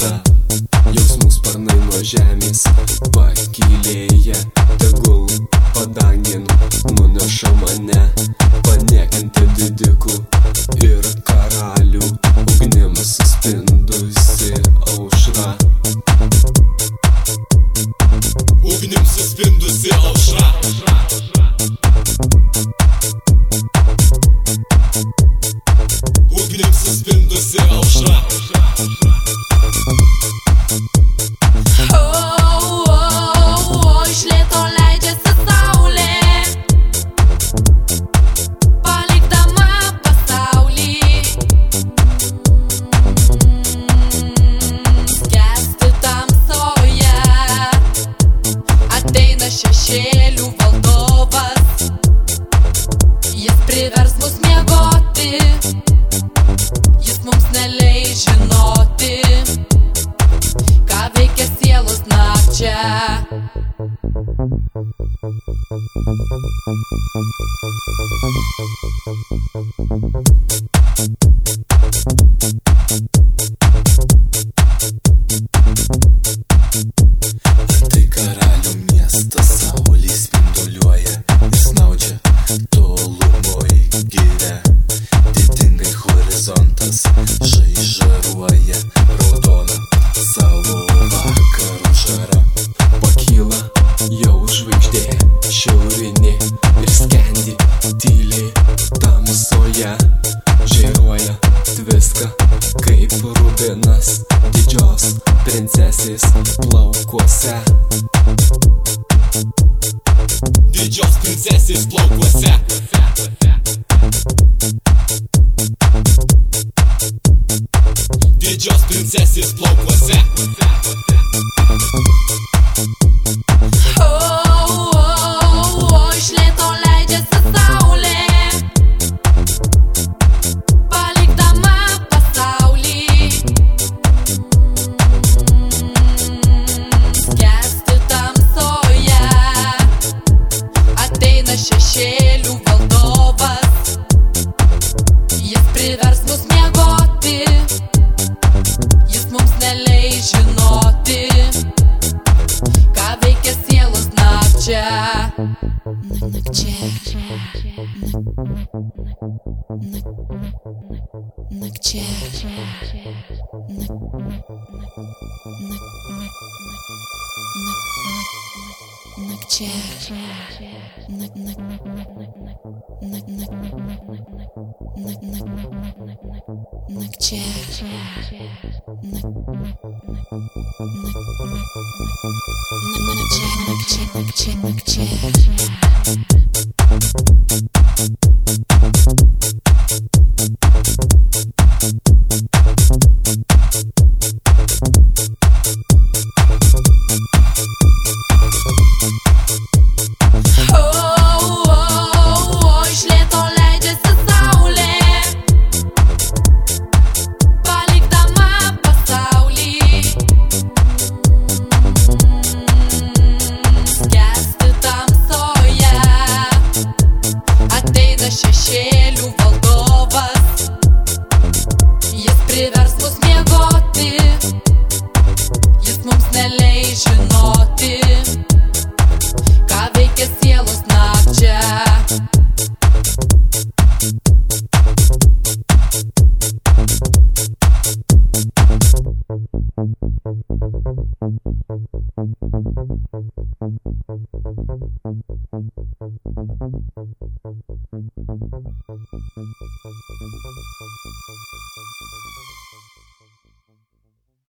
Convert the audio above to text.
kartą. Jausmų sparnai nuo žemės pakylėja, tegul padangin nuneša mane, paniekinti didikų ir karalių, ugnim suspindusi aušra. Ugnim suspindusi aušra. Ugnim suspindusi aušra. Iš lėto leidžiasi saulė, palikdama pasaulį. Skęsti tamsoje, ateina šešėlių valdovas. Jis privers mus miegoti, jis mums neleis žinoti, ką veikia sielos nakčia. Tai karalių miestas saulė spinduliuoja ir snaudžia tolumoj giria. Didingai horizontas žaižaruoja raudona savo vakarų žara. Pakyla jau žvaigždė šiaurinė ir skendi tyliai tamsoje. Žėruoja tviska kaip rubinas didžios princesės plaukuose. Didžios princesės plaukuose. Didžios princesės plaukuose. Iš lėto leidžiasi saulė, palikdama pasaulį. Skęsti tamsoje, ateina šešėlių valdovas. Jis privers mus miegoti, jis mums neleis žinoti, ką veikia sielos nakčia. Nakčia. Iš lėto leidžiasi saulė, palikdama pasaulį. Skęsti tamsoje, ateina šešėlių valdovas. Jis privers mus miegoti, jis mums neleis žinoti, ką veikia sielos nakčia.